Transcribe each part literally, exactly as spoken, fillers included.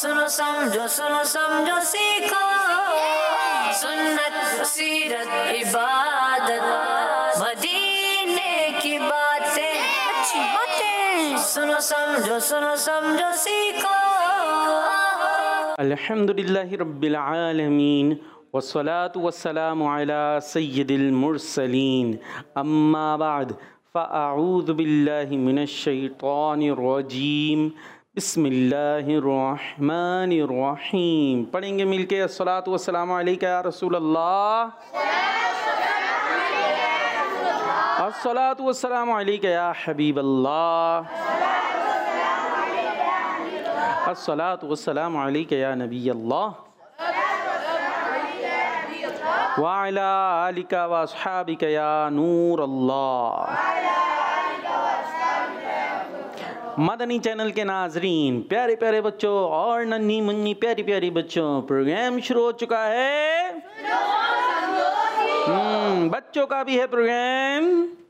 सुनो समझो सुनो समझो सीखो सुन्नत सीरत इबादत मदीने की बातें अच्छी बातें सुनो समझो सुनो समझो सीखो। अल्हम्दुलिल्लाहि रब्बिल आलमीन वस्सलातु वस्सलामु अला सय्यिदिल मुरसलीन अम्मा बाद फ़अऊज़ु बिल्लाहि मिनश शैतानिर रजीम बिस्मिल्लाहिर रहमानिर रहीम। पढ़ेंगे मिलके अस्सलातु वस्सलामु अलैका या रसूल अल्लाह, अस्सलातु वस्सलामु अलैका या हबीब अल्लाह, अस्सलातु वस्सलामु अलैका या नबी अल्लाह व अला आलिका व अस्हाबिका या नूर अल्लाह। मदनी चैनल के नाजरीन, प्यारे प्यारे बच्चों और नन्ही मुन्नी प्यारी प्यारी बच्चों, प्रोग्राम शुरू हो चुका है। हम्म बच्चों का भी है प्रोग्राम।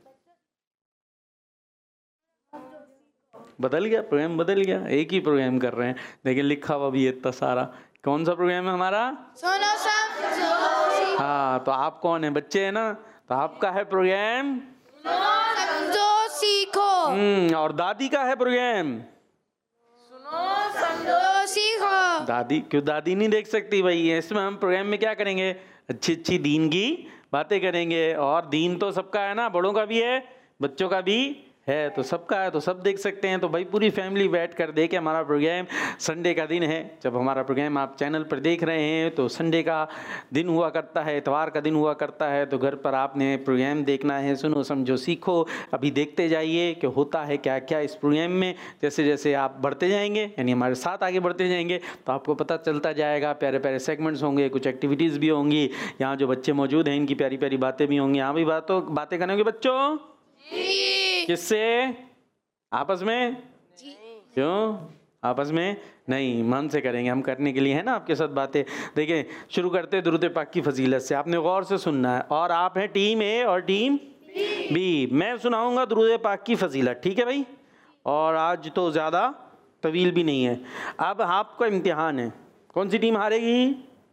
बदल गया प्रोग्राम, बदल गया, एक ही प्रोग्राम कर रहे हैं लेकिन लिखा हुआ भी इतना सारा। कौन सा प्रोग्राम है हमारा? सुनो समझो। हाँ तो आप कौन है? बच्चे हैं ना, तो आपका है प्रोग्राम सुनो समझो सीखो। हम्म और दादी का है प्रोग्राम सुनो समझो सीखो। दादी क्यों दादी नहीं देख सकती भाई? इसमें हम प्रोग्राम में क्या करेंगे? अच्छी अच्छी दीन की बातें करेंगे। और दीन तो सबका है ना, बड़ों का भी है बच्चों का भी है, तो सबका है तो सब देख सकते हैं। तो भाई पूरी फैमिली बैठ कर देखे हमारा प्रोग्राम। संडे का दिन है जब हमारा प्रोग्राम आप चैनल पर देख रहे हैं, तो संडे का दिन हुआ करता है, इतवार का दिन हुआ करता है, तो घर पर आपने प्रोग्राम देखना है। सुनो समझो सीखो, अभी देखते जाइए कि होता है क्या क्या इस प्रोग्राम में। जैसे जैसे आप बढ़ते जाएंगे, यानी हमारे साथ आगे बढ़ते जाएंगे, तो आपको पता चलता जाएगा। प्यारे प्यारे सेगमेंट्स होंगे, कुछ एक्टिविटीज़ भी होंगी। यहाँ जो बच्चे मौजूद हैं इनकी प्यारी प्यारी बातें भी होंगी। यहाँ भी बातों बातें करेंगे बच्चों। किससे? आपस में? क्यों आपस में नहीं, मन से करेंगे हम, करने के लिए है ना आपके साथ बातें। देखिए शुरू करते दुरूद पाक की फजीलत से। आपने गौर से सुनना है। और आप हैं टीम ए और टीम बी। मैं सुनाऊंगा दुरूद पाक की फजीलत, ठीक है भाई? और आज तो ज़्यादा तवील भी नहीं है। अब आपका इम्तिहान है, कौन सी टीम हारेगी?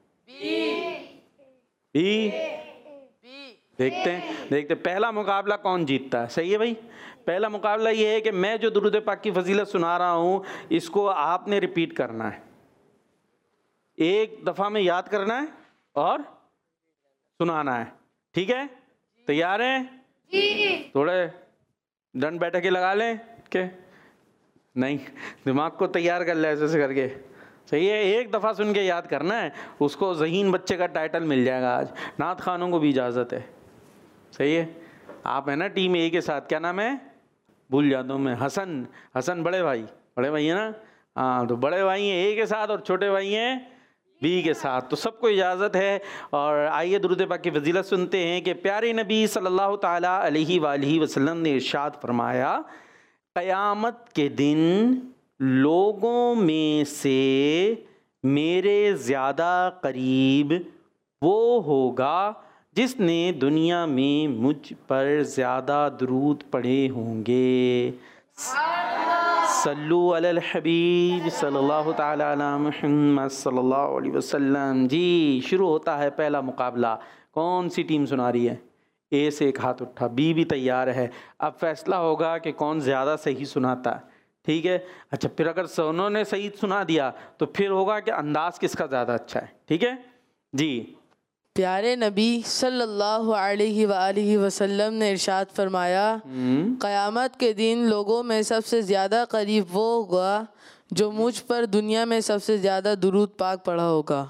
बी। देखते हैं देखते हैं पहला मुकाबला कौन जीतता है। सही है भाई? पहला मुकाबला ये है कि मैं जो दुरूद पाक की फजीलत सुना रहा हूँ इसको आपने रिपीट करना है। एक दफ़ा में याद करना है और सुनाना है, ठीक है? तैयार हैं? थोड़े दंड बैठक के लगा लें के नहीं, दिमाग को तैयार कर ले ऐसे ऐसे करके। सही है? एक दफ़ा सुन के याद करना है। उसको ज़हीन बच्चे का टाइटल मिल जाएगा आज। नात खानों को भी इजाज़त है। सही है? आप है ना टीम ए के साथ, क्या नाम है भूल जाता हूँ मैं, हसन। हसन बड़े भाई, बड़े भाई है ना? हाँ तो बड़े भाई हैं ए के साथ और छोटे भाई हैं बी के साथ। तो सबको इजाज़त है। और आइए दुरूद पाक की फजीलत सुनते हैं कि प्यारे नबी सल्लल्लाहु ताला अलैहि वालैहि वसल्लम ने इरशाद फरमाया, क़यामत के दिन लोगों में से मेरे ज़्यादा करीब वो होगा जिसने दुनिया में मुझ पर ज़्यादा दुरूद पढ़े होंगे। सल्लु अलल हबीब सल्लल्लाहु ताला अला मुहम्मद सल्लल्लाहु अलैहि वसल्लम। जी शुरू होता है पहला मुकाबला। कौन सी टीम सुना रही है? ए से एक हाथ उठा, बी भी तैयार है। अब फैसला होगा कि कौन ज़्यादा सही सुनाता है, ठीक है? अच्छा फिर अगर सोनों ने सही सुना दिया तो फिर होगा कि अंदाज़ किसका ज़्यादा अच्छा है, ठीक है जी? प्यारे नबी सल्लल्लाहु अलैहि वालैहि वसल्लम ने इरशाद फरमाया, क़यामत के दिन लोगों में सबसे ज़्यादा करीब वो होगा जो मुझ पर दुनिया में सबसे ज़्यादा दुरूद पाक पढ़ा होगा।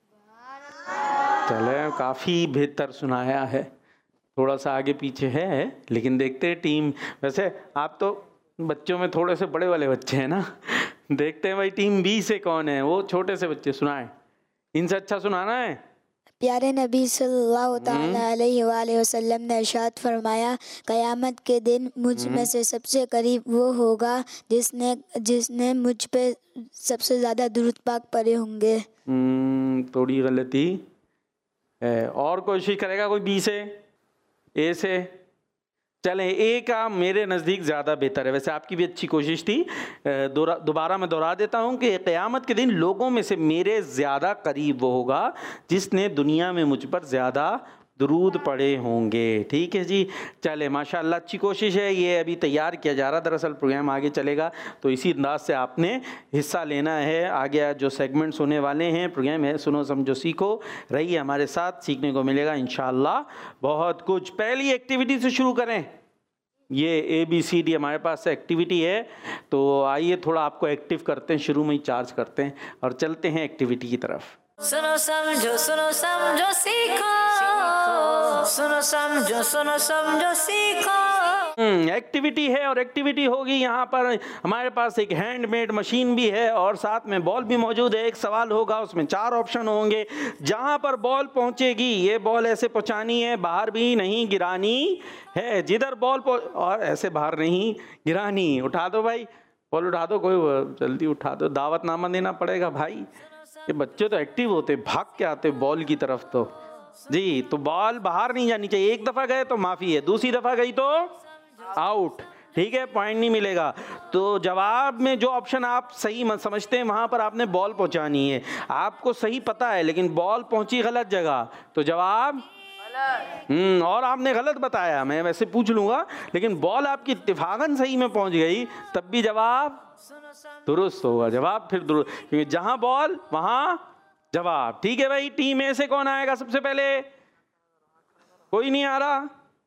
चले काफ़ी बेहतर सुनाया है। थोड़ा सा आगे पीछे है लेकिन देखते हैं टीम। वैसे आप तो बच्चों में थोड़े से बड़े वाले बच्चे हैं ना। देखते हैं भाई टीम बी से कौन है, वो छोटे से बच्चे सुनाएं। इनसे अच्छा सुनाना है। प्यारे नबी सल्लल्लाहु ताला अलैहि वसल्लम ने इरशाद फरमाया, क़यामत के दिन मुझ में से सबसे करीब वो होगा जिसने जिसने मुझ पे सबसे ज़्यादा दुरूद पाक पढ़े होंगे। थोड़ी गलती है। और कोशिश करेगा कोई बी से, ए से? चलें, ए का मेरे नज़दीक ज़्यादा बेहतर है। वैसे आपकी भी अच्छी कोशिश थी। दोबारा मैं दोहरा देता हूँ कि क़यामत के दिन लोगों में से मेरे ज़्यादा करीब वो होगा जिसने दुनिया में मुझ पर ज़्यादा दुरूद पढ़े होंगे। ठीक है जी, चले माशाल्लाह, अच्छी कोशिश है। ये अभी तैयार किया जा रहा, दरअसल प्रोग्राम आगे चलेगा तो इसी अंदाज से आपने हिस्सा लेना है। आगे जो सेगमेंट्स होने वाले हैं, प्रोग्राम है सुनो समझो सीखो, रहिए हमारे साथ, सीखने को मिलेगा इंशाल्लाह बहुत कुछ। पहली एक्टिविटी से शुरू करें। ये ए बी सी डी हमारे पास एक्टिविटी है, तो आइए थोड़ा आपको एक्टिव करते हैं, शुरू में ही चार्ज करते हैं और चलते हैं एक्टिविटी की तरफ। सुनो समझो सुनो समझो सीखो, सुनो समझो सुनो समझो सीखो। एक्टिविटी है और एक्टिविटी होगी। यहाँ पर हमारे पास एक हैंडमेड मशीन भी है और साथ में बॉल भी मौजूद है। एक सवाल होगा, उसमें चार ऑप्शन होंगे। जहाँ पर बॉल पहुँचेगी, ये बॉल ऐसे पहुँचानी है, बाहर भी नहीं गिरानी है। जिधर बॉल और ऐसे बाहर नहीं गिरानी। उठा दो भाई, बॉल उठा दो, कोई जल्दी उठा दो, दावतनामा देना पड़ेगा भाई। ये बच्चे तो एक्टिव होते, भाग के आते बॉल की तरफ तो जी। तो बॉल बाहर नहीं जानी चाहिए। एक दफ़ा गए तो माफ़ी है, दूसरी दफ़ा गई तो आउट। ठीक है, पॉइंट नहीं मिलेगा। तो जवाब में जो ऑप्शन आप सही समझते हैं वहाँ पर आपने बॉल पहुँचानी है। आपको सही पता है लेकिन बॉल पहुँची गलत जगह तो जवाब हम्म और आपने गलत बताया, मैं वैसे पूछ लूँगा, लेकिन बॉल आपकी इत्तेफाकन सही में पहुँच गई तब भी जवाब दुरुस्त होगा। जवाब फिर दुरुस्त, क्योंकि जहां बॉल वहां जवाब। ठीक है भाई, टीम ए से कौन आएगा सबसे पहले? कोई नहीं आ रहा।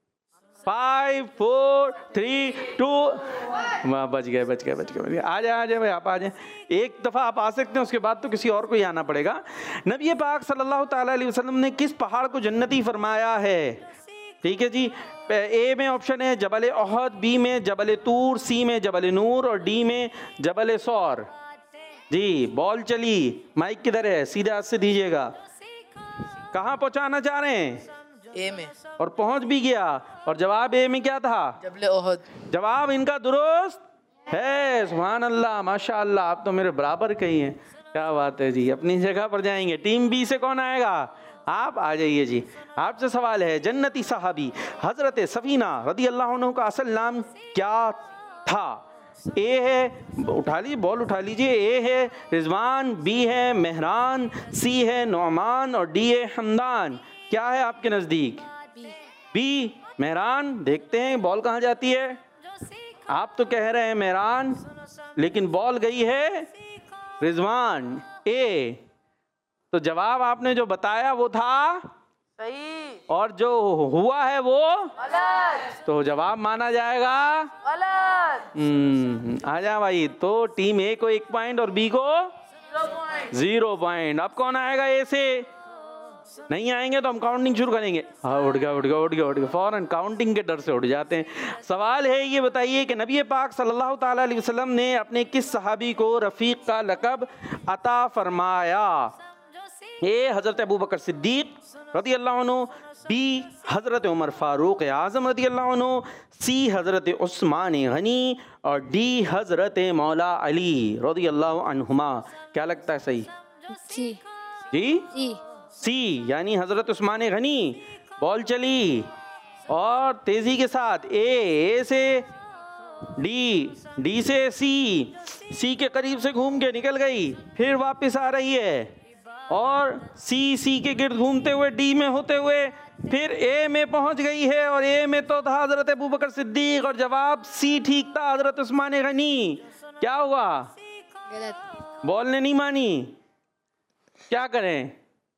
फाइव फोर थ्री टू, वहाँ बच गए बच गए बच गए बच गए। आ जाए आ जाए भाई, आप आ जाए। एक दफ़ा आप आ सकते हैं, उसके बाद तो किसी और को ही आना पड़ेगा। नबी पाक सल्लल्लाहु ताला अलैहि वसल्लम ने किस पहाड़ को जन्नती फरमाया है? ठीक है जी, ए में ऑप्शन है जबल ओहद, बी में जबल तूर, सी में जबल नूर और डी में जबल सौर। जी, बॉल चली, माइक किधर है? सीधे हाथ से दीजिएगा। कहाँ पहुँचाना चाह रहे हैं? ए में, और पहुँच भी गया। और जवाब ए में क्या था? जबल ओहद। जवाब इनका दुरुस्त है। सुभान अल्लाह, माशा अल्लाह, आप तो मेरे बराबर कही हैं। क्या बात है जी, अपनी जगह पर जाएंगे। टीम बी से कौन आएगा? आप आ जाइए जी। आपसे सवाल है, जन्नती सहाबी हजरत सफीना रदी अल्लाह अन्हु का असल नाम क्या था? ए है, उठा लीजिए बॉल उठा लीजिए, ए है रिजवान, बी है मेहरान, सी है नौमान और डी है हमदान। क्या है आपके नज़दीक? बी मेहरान। देखते हैं बॉल कहाँ जाती है। आप तो कह रहे हैं मेहरान, लेकिन बॉल गई है रिजवान, ए। तो जवाब आपने जो बताया वो था सही और जो हुआ है वो गलत, तो जवाब माना जाएगा गलत। हम्म आ जा भाई। तो टीम ए को एक पॉइंट और बी को जीरो पॉइंट। अब कौन आएगा? ए से नहीं आएंगे तो हम काउंटिंग शुरू करेंगे। हाँ, उठ गया उठ गया उठ गया उठ गया फौरन काउंटिंग के डर से उठ जाते हैं। सवाल है, ये बताइए कि नबी पाक सल्लल्लाहु ताला अलैहि वसल्लम ने अपने किस सहाबी को रफ़ीक का लक़ब अता फरमाया? ए हज़रत अबू बकर सिद्दीक रदी अल्लाह अन्हु, बी हज़रत उमर फ़ारूक आज़म रदी अल्लाह अन्हु, सी हज़रत उस्मान गनी और डी हज़रत मौला अली रदी अल्लाह अन्हुमा। क्या लगता है सही? जी जी जी सी, यानी हज़रत उस्मान गनी। बॉल चली और तेज़ी के साथ ए, ए से डी, डी से सी, सी के करीब से घूम के निकल गई, फिर वापस आ रही है और सी सी के गिर्द घूमते हुए डी में होते हुए फिर ए में पहुंच गई है। और ए में तो था हज़रत अबू बकर सिद्दीक और जवाब सी ठीक था, हज़रत उस्मान गनी। क्या हुआ? गलत। बॉल ने नहीं मानी। क्या करें?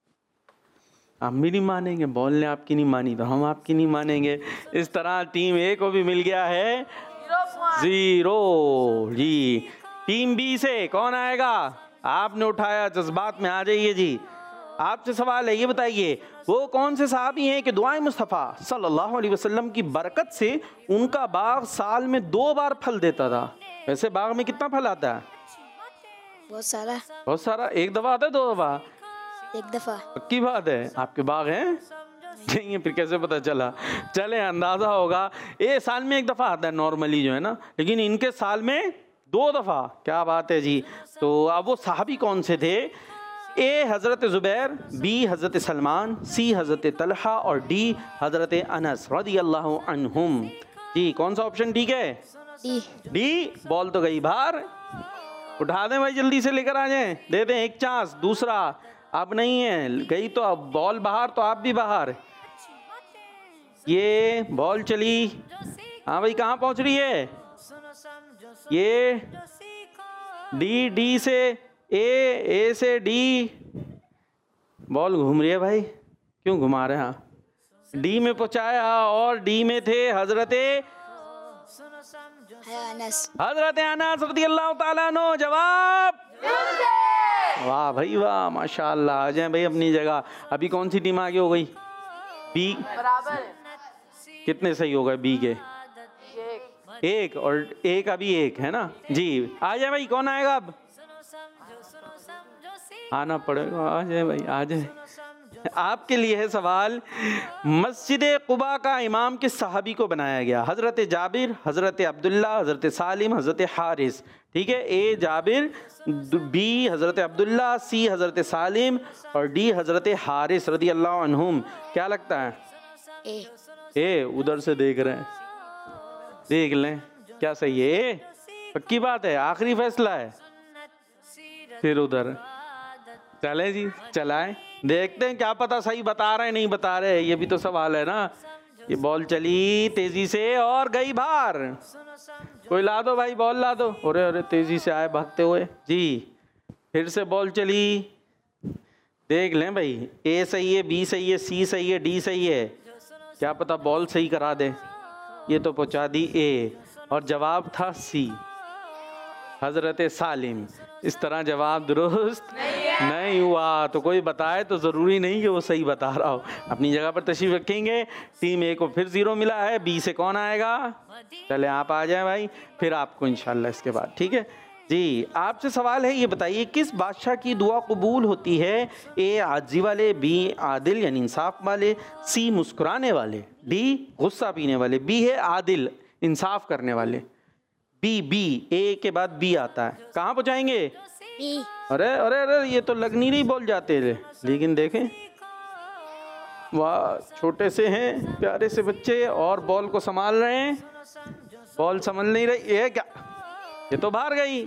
हम भी नहीं मानेंगे। बॉल ने आपकी नहीं मानी तो हम आपकी नहीं मानेंगे। इस तरह टीम ए को भी मिल गया है जीरो। जी, टीम बी से कौन आएगा? आपने उठाया, जज्बात में आ जाइए जी। आपसे सवाल है, ये बताइए वो कौन से सहाबी हैं कि दुआए मुस्तफ़ा सल्लल्लाहु अलैहि वसल्लम की बरकत से उनका बाग साल में दो बार फल देता था? वैसे बाग में कितना फल आता है? बहुत सारा। बहुत सारा। एक दफ़ा आता है, दो दफ़ा? एक दफ़ा। पक्की बात है? आपके बाग हैं? नहीं है, फिर कैसे पता चला? चले, अंदाज़ा होगा। ये साल में एक दफ़ा आता है नॉर्मली जो है ना, लेकिन इनके साल में दो दफ़ा। क्या बात है जी। तो अब वो सहाबी कौन से थे? ए हज़रत ज़ुबैर, बी हज़रत सलमान, सी हज़रत तलहा और डी हज़रत अनस रज़ी अल्लाह अन्हुम। जी, कौन सा ऑप्शन ठीक है? डी। डी। बॉल तो गई बाहर, उठा दें भाई, जल्दी से लेकर आ जाएं, दे दें एक चांस। दूसरा अब नहीं है, गई तो अब बॉल बाहर, तो आप भी बाहर। ये बॉल चली, हाँ भाई कहाँ पहुंच रही है? ये डी, डी से ए, ए से डी, बॉल घूम रही है भाई, क्यों घुमा रहे हैं? डी में पहुंचाया और डी में थे हजरते अनस। हजरत अनस रज़ियल्लाहु ताला अन्हु। जवाब वाह भाई वाह, माशाअल्लाह। आ जाए भाई अपनी जगह। अभी कौन सी टीम आगे हो गई? बी बराबर। कितने सही हो गए बी के? एक, और एक अभी एक है ना जी। आ जाए भाई, कौन आएगा अब? आना पड़ेगा, आ जाए भाई, आ जाए। आपके लिए है सवाल, मस्जिद कुबा का इमाम किस सहाबी को बनाया गया? हज़रत जाबिर, हज़रत अब्दुल्ला, हज़रत सालिम, हज़रत हारिस। ठीक है, ए जाबिर, बी हज़रत अब्दुल्ला, सी हज़रत सालिम और डी हज़रत हारिस रज़ी अल्लाह अन्हुम। क्या लगता है? ए। ए, उधर से देख रहे हैं, देख लें क्या सही है। ए पक्की बात है, आखिरी फैसला है। फिर उधर चले जी, चलाएं, देखते हैं, क्या पता सही बता रहे हैं नहीं बता रहे, ये भी तो सवाल है ना। ये बॉल चली तेजी से और गई बाहर। कोई ला दो भाई, बॉल ला दो। अरे अरे तेजी से आए भागते हुए जी। फिर से बॉल चली, देख लें भाई, ए सही है, बी सही है, सी सही है, डी सही है, क्या पता बॉल सही करा दे। ये तो पहुंचा दी ए, और जवाब था सी, हजरत सालिम। इस तरह जवाब दुरुस्त नहीं, नहीं हुआ। तो कोई बताए तो ज़रूरी नहीं कि वो सही बता रहा हो। अपनी जगह पर तशरीफ रखेंगे। टीम ए को फिर ज़ीरो मिला है, बी से कौन आएगा? चले आप आ जाएं भाई, फिर आपको इंशाल्लाह इसके बाद। ठीक है जी, आपसे सवाल है, ये बताइए किस बादशाह की दुआ कबूल होती है? ए आजी वाले, बी आदिल यानी इंसाफ वाले, सी मुस्कुराने वाले, डी गुस्सा पीने वाले। बी है आदिल, इंसाफ करने वाले। बी, बी, ए के बाद बी आता है। कहाँ पहुँचाएंगे? बी। अरे अरे अरे, ये तो लग नहीं रही बोल जाते थे, लेकिन देखें वाह, छोटे से हैं प्यारे से बच्चे और बॉल को संभाल रहे हैं। बॉल संभल नहीं रही, ये क्या, ये तो बाहर गई।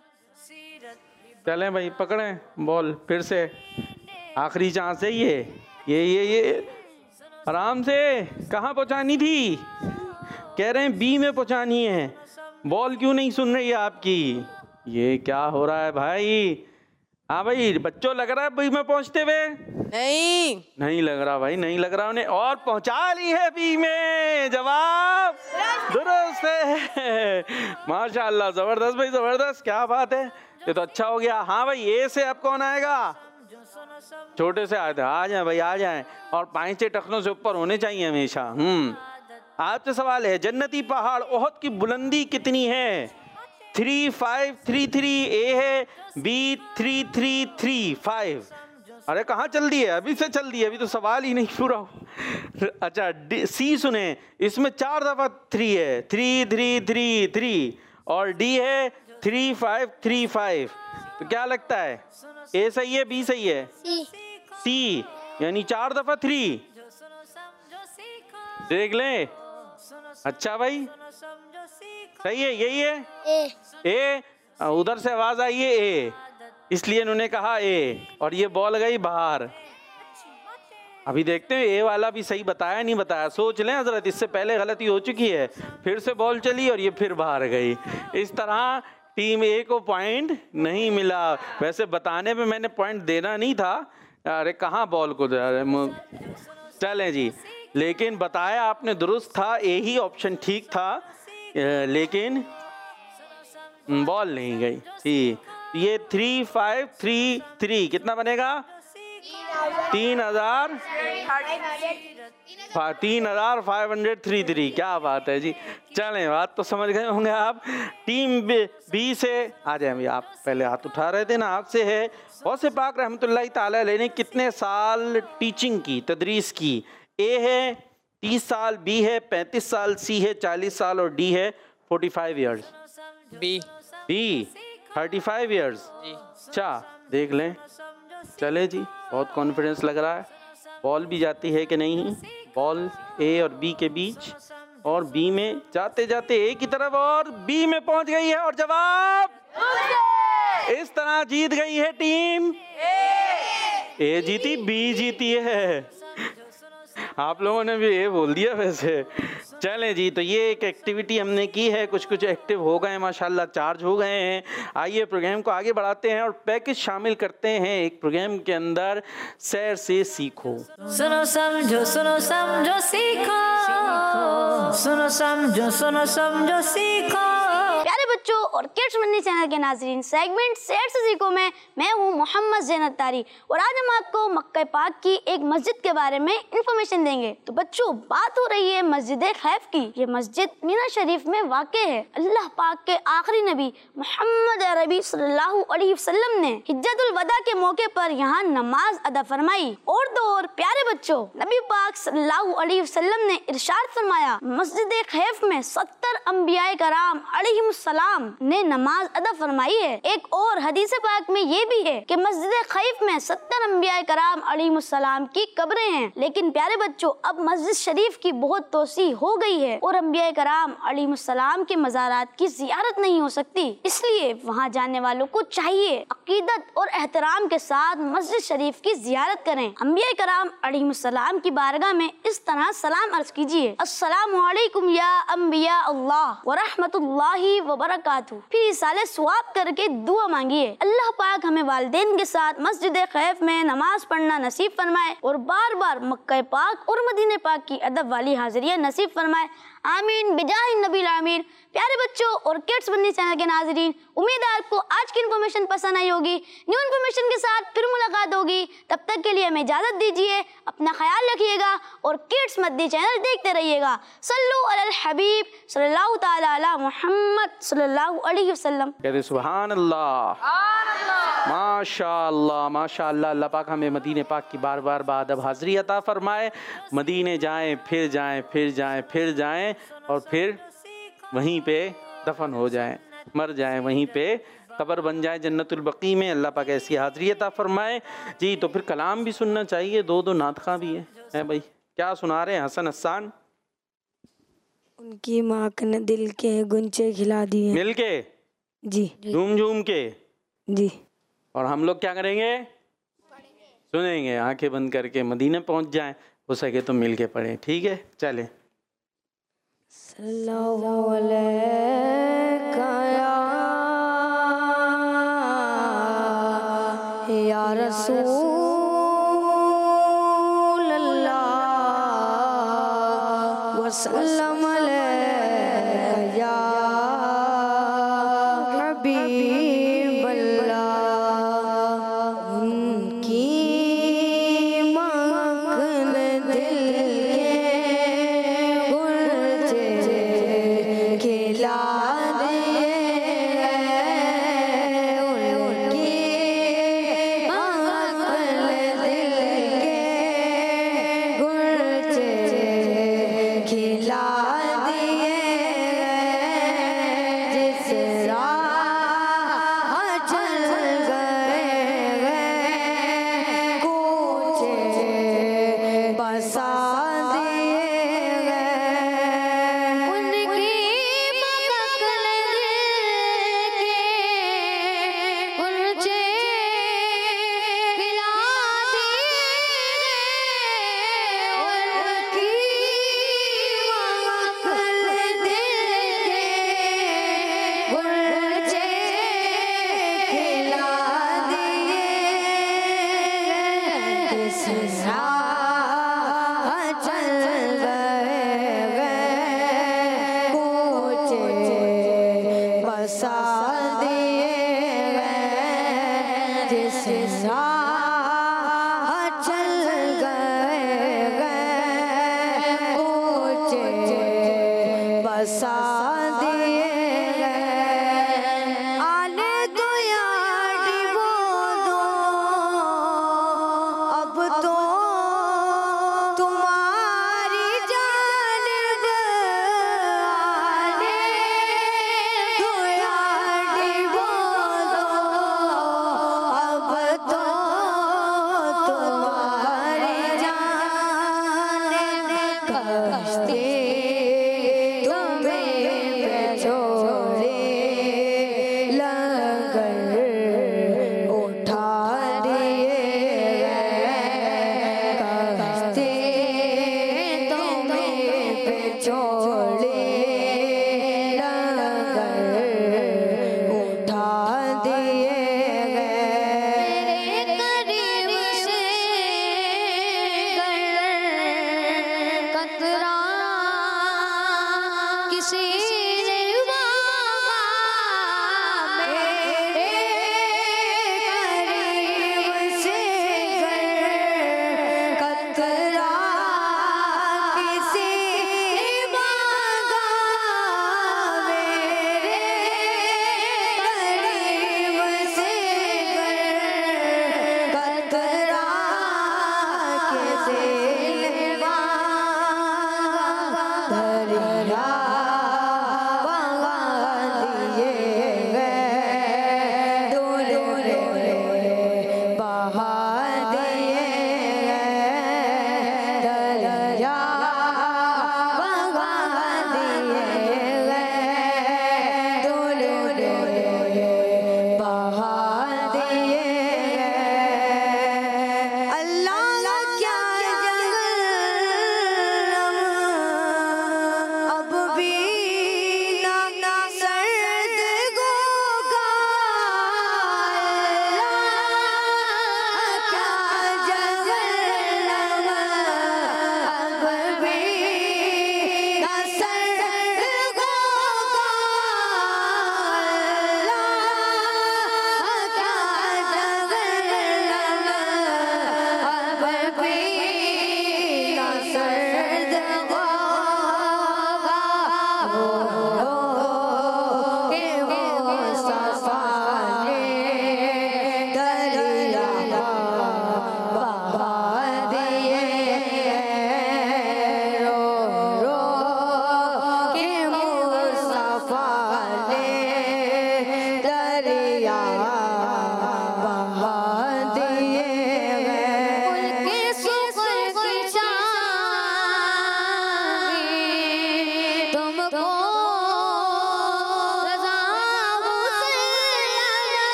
चलें भाई, पकड़ें बॉल फिर से, आखिरी चांस है ये ये ये ये आराम से। कहाँ पहुँचानी थी? कह रहे हैं बी में पहुँचानी है। बॉल क्यों नहीं सुन रही है आपकी? ये क्या हो रहा है भाई? हाँ भाई, बच्चों लग रहा है बी में पहुँचते हुए? नहीं नहीं लग रहा भाई, नहीं लग रहा उन्हें, और पहुँचा ली है बी में। जवाब दुरुस्त है, माशाअल्लाह, जबरदस्त भाई जबरदस्त, क्या बात है, ये तो अच्छा हो गया। हाँ भाई, ए से अब कौन आएगा? छोटे से आए थे, आ जाए भाई आ जाए, और पांचे टखनों से ऊपर होने चाहिए हमेशा। हम्म आपसे सवाल है, जन्नती पहाड़ ओहद की बुलंदी कितनी है? Three five three three A है, B three three three five. अरे कहाँ चल दी है? अभी से चल दी है, अभी तो सवाल ही नहीं पूरा हो। अच्छा, सी सुने, इसमें चार दफा थ्री है, थ्री थ्री थ्री थ्री, और डी है थ्री फाइव थ्री फाइव। तो क्या लगता है, ए सही है, बी सही है? सी। सी, यानी चार दफा थ्री। देख लें। अच्छा भाई, सही है, यही है ए। ए। उधर से आवाज आई है ए, इसलिए इन्होंने कहा ए, और ये बॉल गई बाहर। अभी देखते हैं ए वाला भी सही बताया नहीं बताया। सोच लें हजरत, इससे पहले गलती हो चुकी है, फिर से बॉल चली और ये फिर बाहर गई। इस तरह टीम ए को पॉइंट नहीं मिला। वैसे बताने पे मैंने पॉइंट देना नहीं था, अरे कहाँ बॉल को, चलें जी, लेकिन बताया आपने दुरुस्त था, ए ही ऑप्शन ठीक था, लेकिन बॉल नहीं गई थी। ये थ्री फाइव थ्री थ्री कितना बनेगा? तीन हजार तीन हजार फाइव हंड्रेड थ्री थ्री। क्या बात है जी, चलें, बात तो समझ गए होंगे आप। टीम बी से आ जाए, आप पहले हाथ उठा रहे थे ना, आपसे है, गौसे पाक रहमतुल्लाह ताला अलैह ने कितने साल टीचिंग की, तदरीस की? ए है तीस साल, बी है पैंतीस साल, सी है चालीस साल और डी है forty five years. B. B thirty five years. अच्छा देख लें, चले जी, बहुत कॉन्फिडेंस लग रहा है। बॉल भी जाती है कि नहीं? बॉल ए और बी के बीच, और बी में जाते जाते ए की तरफ और बी में पहुंच गई है और जवाब इस तरह जीत गई है टीम ए जीती, बी जीती है। आप लोगों ने भी ये बोल दिया वैसे। चलें जी, तो ये एक एक्टिविटी हमने की है, कुछ कुछ एक्टिव हो गए माशाल्लाह, चार्ज हो गए हैं। आइए प्रोग्राम को आगे बढ़ाते हैं और पैकेज शामिल करते हैं एक प्रोग्राम के अंदर, सैर से सीखो। सुनो समझो सुनो समझो सीखो, सुनो समझो सुनो समझो सीखो। प्यारे बच्चों और किड्स मंडी चैनल के नाज़रीन, सेगमेंट सैर से सीखो में मैं हूँ मोहम्मद ज़ैन अत्तारी और आज हम आपको मक्का पाक की एक मस्जिद के बारे में इंफॉर्मेशन देंगे। तो बच्चों, बात हो रही है मस्जिद खैफ की। ये मस्जिद मीना शरीफ में वाक़ है। अल्लाह पाक के आखिरी नबी मोहम्मद अरबी सल्लल्लाहु अलैहि वसल्लम ने हिज्जतुल वदा के मौके पर यहाँ नमाज अदा फरमाई। और तो और प्यारे बच्चों, नबी पाक सल्लल्लाहु अलैहि वसल्लम ने इरशाद फरमाया, मस्जिद खैफ में सत्तर अंबियाए कराम अलैहिमुस्सलाम ने नमाज अदा फरमाई है। एक और हदीस पाक में ये भी है कि मस्जिद खैफ में सत्तर अंबियाए कराम अलैहिमुस्सलाम की कब्रें हैं। लेकिन प्यारे बच्चों, अब मस्जिद शरीफ की बहुत तोसी हो गई है और अंबियाए कराम अलैहिमुस्सलाम के मज़ारात की ज़ियारत नहीं हो सकती। इसलिए वहाँ जाने वालों को चाहिए अकीदत और एहतराम के साथ मस्जिद शरीफ की ज़ियारत करें। अंबियाए कराम अलैहिमुस्सलाम की बारगाह में इस तरह सलाम अर्ज कीजिए, अस्सलामु अलैकुम या अंबिया अल्लाह व रहमतुल्लाहि व बरकातुहू। फिर साले सवाब करके दुआ मांगिए। अल्लाह पाक हमें वालिदैन के साथ मस्जिद खैफ में नमाज पढ़ना नसीब फरमाए और बार बार मक्का पाक और मदीने पाक की अदब वाली हाजिरियाँ नसीब फरमाए। आमीन बिजाहि नबील आमीन। प्यारे बच्चों और किड्स मंडी चैनल के नाज़रीन, उम्मीद है आपको आज की इन्फॉर्मेशन पसंद आई होगी। न्यू इन्फॉर्मेशन के साथ फिर मुलाकात होगी। तब तक के लिए हमें इजाज़त दीजिए। अपना ख्याल रखिएगा और किड्स मंडी चैनल देखते रहिएगा। सल्लु अलल हबीब सल्लल्लाहु तआला अला मुहम्मद सल्लल्लाहु अलैहि वसल्लम। कहते सुभान अल्लाह, माशाअल्लाह माशाअल्लाह। अल्लाह पाक हमें मदीने पाक की बार बार बादब हाज़री अता फरमाए। मदीने जाएं, फिर जाएं, फिर जाएं, फिर जाएं और फिर वहीं पे दफन हो जाएं, मर जाएं, वहीं पे कब्र बन जाए जन्नतुल बकी में। अल्लाह पाक ऐसी हाज़री अता फरमाए जी। तो फिर कलाम भी सुनना चाहिए, दो दो नातखा भी है, है भाई। क्या सुना रहे हैं हसन हसान? उनकी माँ ने दिल के गुंचे खिला दिए मिल के जी, झूम झूम के जी। और हम लोग क्या करेंगे? सुनेंगे, आंखें बंद करके मदीने पहुंच जाएं, हो सके तो मिल के पढ़ें। ठीक है, चले। सल्लल्लाहु अलैका या रसूल अल्लाह वसल्लम अलैका या हबीब अल्लाह। उनकी मखन दिल के गुंचे खिला दिए, उनकी मखन दिल के गुंचे खिला दिए। जिस राह चल गए कूचे बसा दिए। उनकी मखन दिल के गुंचे खिला दिए, उनकी मखन दिल के गुंचे खिला दिए। जिस राह चल गए कूचे बसा दिए। जिस राह चल गए कूचे बसा दिए। आने दो यारी वो दो, अब तो तुम्हारी जानिब आने दो यारी वो दो, अब तो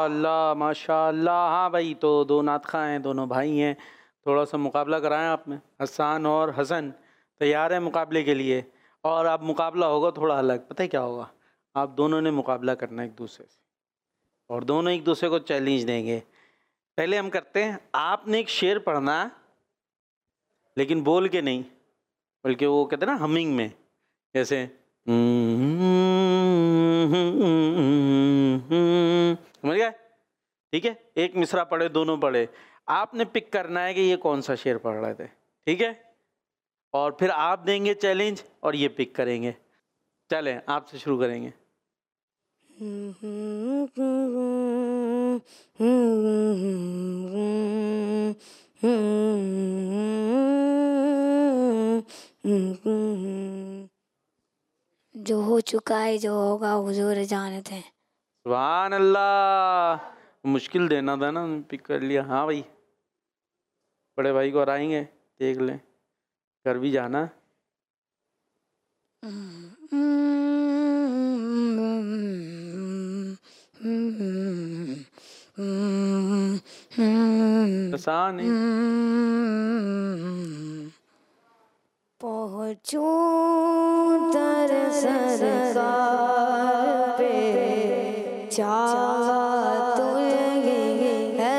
माशाअल्लाह माशाअल्लाह। हाँ भाई, तो दो नातखा हैं, दोनों भाई हैं, थोड़ा सा मुकाबला कराएं आप में। हसन और हसन तैयार है मुकाबले के लिए। और अब मुकाबला होगा थोड़ा अलग, पता है क्या होगा? आप दोनों ने मुकाबला करना एक दूसरे से, और दोनों एक दूसरे को चैलेंज देंगे। पहले हम करते हैं, आपने एक शेर पढ़ना लेकिन बोल के नहीं, बल्कि वो कहते हैं ना हमिंग में, जैसे समझ गए? ठीक है, एक मिसरा पढ़े, दोनों पढ़े, आपने पिक करना है कि ये कौन सा शेर पढ़ रहे थे, ठीक है? और फिर आप देंगे चैलेंज और ये पिक करेंगे। चलें, आपसे शुरू करेंगे। जो हो चुका है, जो होगा हुजूर जानते हैं। सुभान अल्लाह। मुश्किल देना था ना, पिक कर लिया। हाँ भाई, बड़े भाई को हराएंगे, देख लें, कर भी जाना। आसान है। पहुँचूं दर सरकार पे, चाह तो ये है,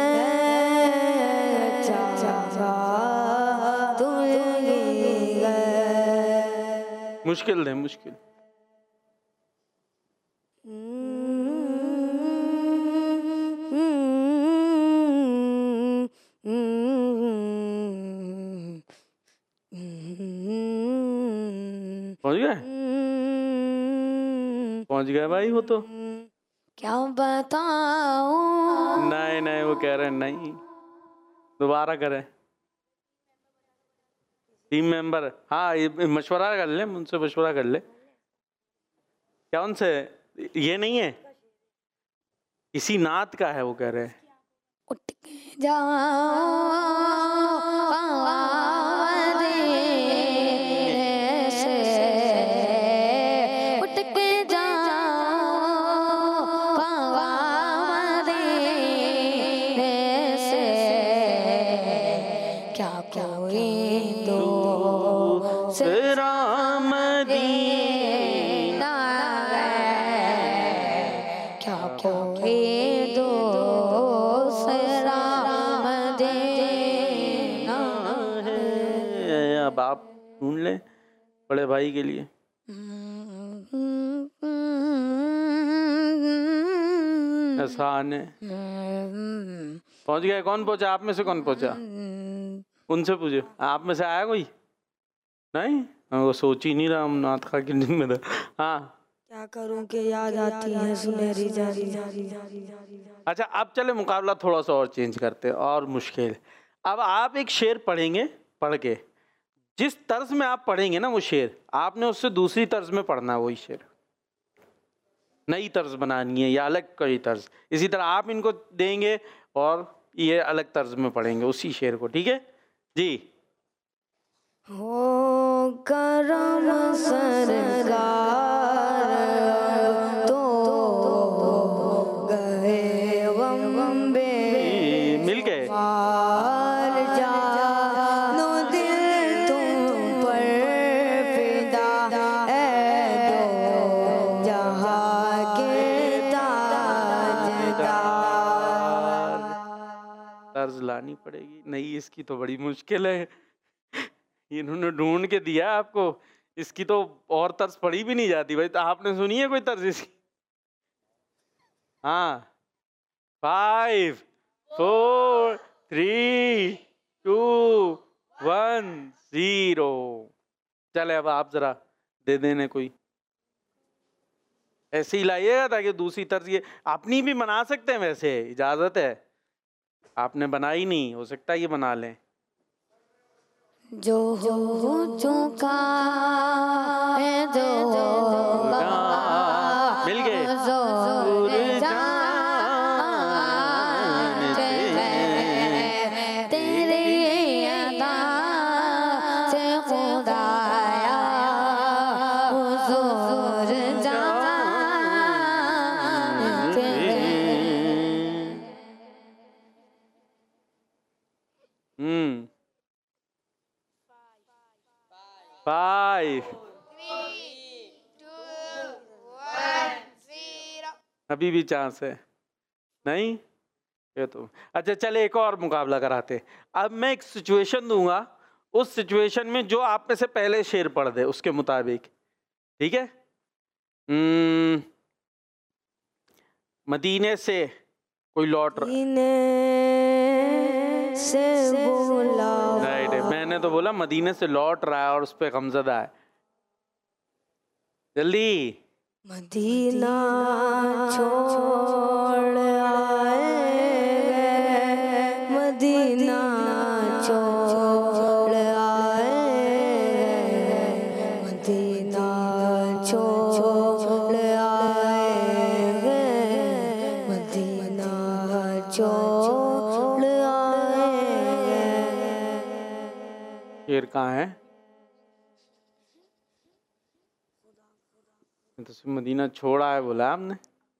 चाह तो ये है। मुश्किल है, मुश्किल। पहुंच गए? पहुंच गए भाई, वो तो। क्या बताऊं? नहीं नहीं, वो कह रहे हैं नहीं, दोबारा करें। टीम मेंबर, हाँ, ये मशवरा कर ले, मुझसे मशवरा कर ले। क्या उनसे? ये नहीं है, इसी नात का है, वो कह रहे हैं। उठ के जाओ आप ढूंढ लें बड़े भाई के लिए। आसान है। पहुंच गए? कौन पहुंचा? आप में से कौन पहुंचा? उनसे पूछो, आप में से आया कोई? नहीं, वो सोच ही नहीं रहा हम नात खा के दिन में था। हाँ, क्या करूं कि याद आती है सुनहरी जारी। अच्छा, अब चले मुकाबला थोड़ा सा और चेंज करते हैं, और मुश्किल। अब आप एक शेर पढ़ेंगे, पढ़ के जिस तर्ज में आप पढ़ेंगे ना वो शेर, आपने उससे दूसरी तर्ज में पढ़ना है वही शेर। नई तर्ज बनानी है या अलग कोई तर्ज। इसी तरह आप इनको देंगे और ये अलग तर्ज में पढ़ेंगे उसी शेर को, ठीक है जी? हो करम सरकार तो गए वंबे, मिल गए। तर्ज लानी पड़ेगी। नहीं, इसकी तो बड़ी मुश्किल है, इन्होंने ढूंढ के दिया आपको, इसकी तो और तर्ज पढ़ी भी नहीं जाती भाई। तो आपने सुनी है कोई तर्ज इसकी? हाँ, five four three two one zero. चले, अब आप जरा दे देने कोई, ऐसे ही लाइएगा ताकि दूसरी तर्ज, ये अपनी भी बना सकते हैं, वैसे इजाजत है। आपने बनाई नहीं, हो सकता है ये बना लें। जो हो चुका है, जो होगा, मिल गए। तेरे अदा से खुदाया हुजूर जानते हैं। हम्म फाइव अभी भी चांस है नहीं ये तो अच्छा चले एक और मुकाबला कराते। अब मैं एक सिचुएशन दूंगा, उस सिचुएशन में जो आप में से पहले शेर पढ़ दे उसके मुताबिक, ठीक है। हम्म मदीने से कोई लौट रहा से बोला राइट है, मैंने तो बोला मदीने से लौट रहा है और उस पर गमज़दा है। जल्दी मदीना छोड़ आए गए, मदीना छोड़ आए गए, मदीना छोड़ आए गए, मदीना छोड़ आए गए। शेर कहाँ है? तो सिर्फ मदीना छोड़ा है बोला आपने।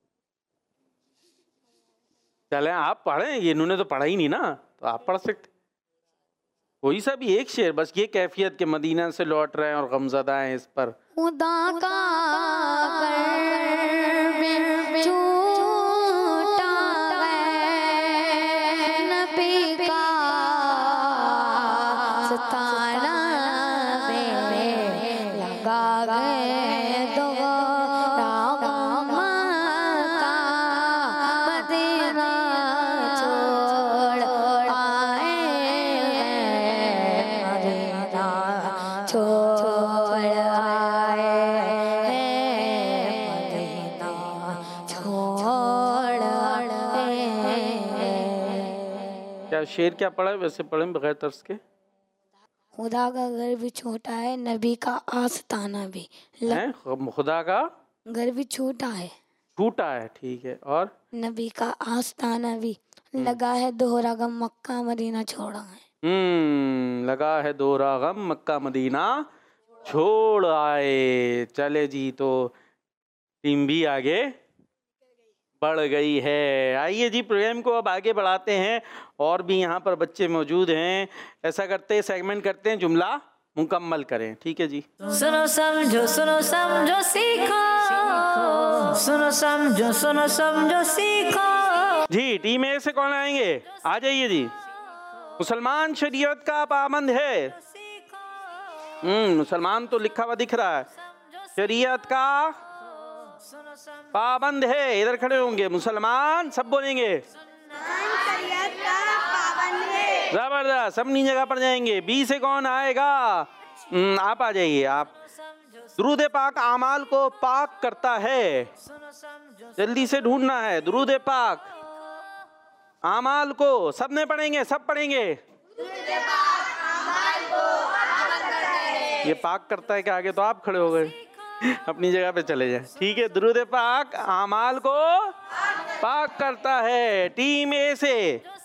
चले आप पढ़े, ये इन्होंने तो पढ़ा ही नहीं ना, तो आप पढ़ सकते कोई सा भी एक शेर, बस ये कैफियत के मदीना से लौट रहे हैं और गमज़दा हैं इस पर। खुदा का कर्म झूठा है, नबी का सताना में लगा गए दो राम का, मदीना छोड़ आए हैं, मदीना छोड़ आए हैं, मदीना छोड़ आए हैं। क्या शेर क्या पढ़ा है? वैसे पढ़े बगैर तर्स के। खुदा का घर भी छोटा है, नबी का आस्ताना भी हैं? खुदा का घर भी छोटा है, टूटा है, ठीक है, और नबी का आस्ताना भी लगा है दोहरा गम, मक्का मदीना छोड़ा है। हम्म लगा है दोहरा गम, मक्का मदीना छोड़ आए। चले जी, तो टीम भी आगे बढ़ गई है। आइए जी प्रोग्राम को अब आगे बढ़ाते हैं, और भी यहाँ पर बच्चे मौजूद हैं। ऐसा करते हैं, सेगमेंट करते हैं, जुमला मुकम्मल करें, ठीक है जी। सुनो समझो सुनो समझो सीखो, सुनो समझो सुनो समझो सीखो। जी टीम ए से कौन आएंगे? आ जाइए जी। मुसलमान शरीयत का पाबंद है। हम्म मुसलमान तो लिखा हुआ दिख रहा है, शरीयत का पाबंद है। इधर खड़े होंगे मुसलमान, सब बोलेंगे जबरदस्त, अपनी जगह पर जाएंगे। बी से कौन आएगा? आप आ जाइए आप। दुरूद पाक आमाल को पाक करता है, जल्दी से ढूंढना है। दुरूद पाक आमाल को सबने पढ़ेंगे, सब पढ़ेंगे। ये पाक करता है कि आगे तो आप खड़े हो गए, अपनी जगह पे चले जाए, ठीक है। दुरूद पाक आमाल को पाक करता है। टीम ए से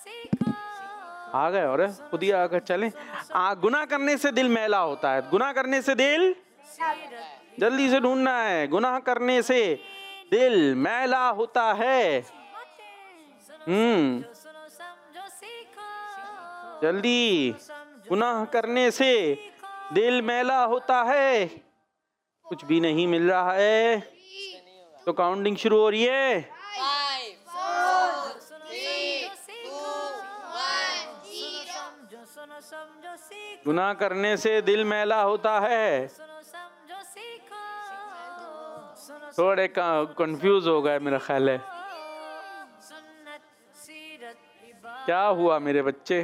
आ गए, और खुद ही आकर चलें। आ, गुनाह करने से दिल मैला होता है, गुनाह करने से दिल, जल्दी से ढूंढना है। गुनाह करने से दिल मैला होता है। हम्म जल्दी, गुनाह करने से दिल मैला होता है। कुछ भी नहीं मिल रहा है, तो काउंटिंग शुरू हो रही है। गुनाह करने से दिल मैला होता है। थोड़े कंफ्यूज हो गए मेरा ख्याल है। क्या हुआ मेरे बच्चे?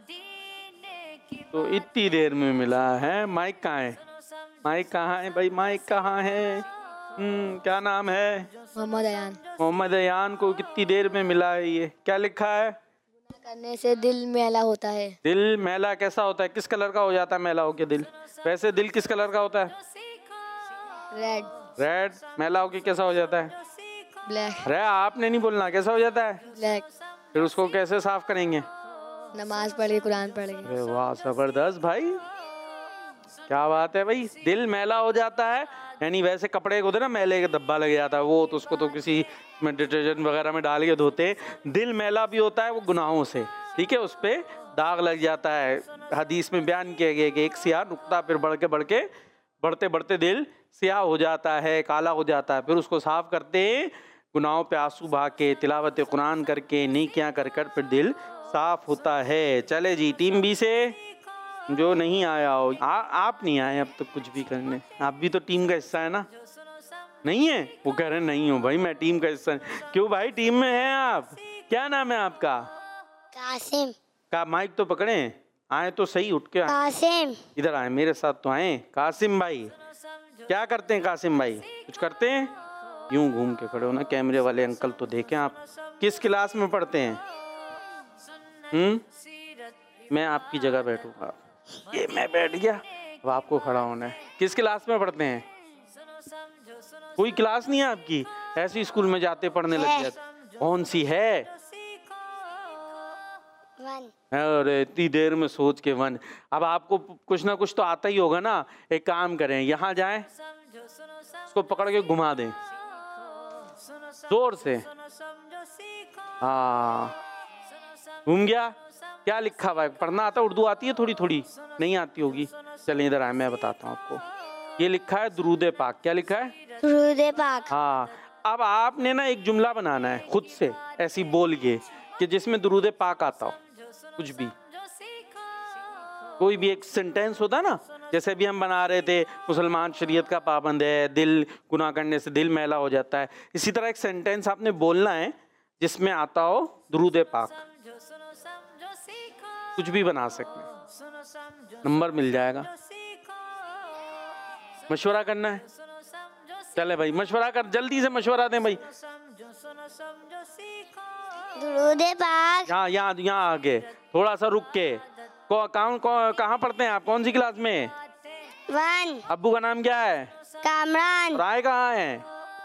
तो इतनी देर में मिला है। माइक कहाँ है? माइक कहाँ है भाई? माइक कहाँ है? हम्म क्या नाम है? मोहम्मद अयान। मोहम्मद अयान को कितनी देर में मिला है? ये क्या लिखा है? करने से दिल मैला होता है। दिल मैला कैसा होता है? किस कलर का हो जाता है मैला होके दिल? वैसे दिल किस कलर का होता है? रेड। रेड। मैला होके कैसा हो जाता है? ब्लैक। अरे आपने नहीं बोलना, कैसा हो जाता है? ब्लैक। फिर उसको कैसे साफ करेंगे? नमाज पढ़ के, कुरान पढ़ के। अरे वाह जबरदस्त भाई, क्या बात है भाई। दिल मैला हो जाता है, यानी वैसे कपड़े को ना मैले का धब्बा लग जाता है, वो तो उसको तो किसी में डिटर्जेंट वगैरह में डाल के धोते। दिल मैला भी होता है वो गुनाहों से, ठीक है, उस पर दाग लग जाता है। हदीस में बयान किया गया कि एक सियाह नुक्ता फिर बढ़ के बढ़ के बढ़ते बढ़ते दिल सियाह हो जाता है, काला हो जाता है। फिर उसको साफ करते गुनाहों पे आंसू बहा के, तिलावत कुरान करके, नेकियां कर कर फिर दिल साफ होता है। चले जी, टीम बी से जो नहीं आया हो, आ, आप नहीं आए अब तो कुछ भी करने, आप भी तो टीम का हिस्सा है ना। नहीं है, वो कह रहे नहीं हो भाई मैं टीम का हिस्सा। क्यों भाई टीम में हैं आप? क्या नाम है आपका? कासिम। का माइक तो पकड़े, आए तो सही, उठ के आए। कासिम। इधर आए मेरे साथ तो आए। कासिम भाई क्या करते हैं? कासिम भाई कुछ करते हैं? यूं घूम के खड़े हो ना, कैमरे वाले अंकल तो देखें। आप किस क्लास में पढ़ते हैं? हम्म मैं आपकी जगह बैठूंगा, ये मैं बैठ गया, अब आपको खड़ा होना है। किस क्लास में पढ़ते हैं? कोई क्लास नहीं है आपकी? ऐसे स्कूल में जाते पढ़ने लग जाते? कौन सी है? वन। अरे इतनी देर में सोच के वन। अब आपको कुछ ना कुछ तो आता ही होगा ना। एक काम करें, यहाँ जाएं, उसको पकड़ के घुमा दें जोर से। हाँ घूम गया। क्या लिखा हुआ है? पढ़ना आता? उर्दू आती है थोड़ी थोड़ी? नहीं आती होगी। चलिए इधर आए, मैं बताता हूँ आपको। ये लिखा है दुरूद पाक। क्या लिखा है? दुरूद पाक। हाँ, अब आपने ना एक जुमला बनाना है खुद से, ऐसी बोल के कि जिसमें दुरूद पाक आता हो। कुछ भी, कोई भी एक सेंटेंस होता ना, जैसे भी हम बना रहे थे, मुसलमान शरीयत का पाबंद है, दिल गुनाह करने से दिल मैला हो जाता है। इसी तरह एक सेंटेंस आपने बोलना है जिसमें आता हो दुरूद पाक। कुछ भी बना सकते हैं, नंबर मिल जाएगा। मशवरा करना है? चले भाई मशवरा कर, जल्दी से मशवरा दें भाई। दुरूद पाक। यहाँ यहाँ यहाँ आगे थोड़ा सा रुक के। कौन कौन कहाँ पढ़ते हैं आप? कौन सी क्लास में? वन। अब्बू का नाम क्या है? कामरान। राय कहाँ है?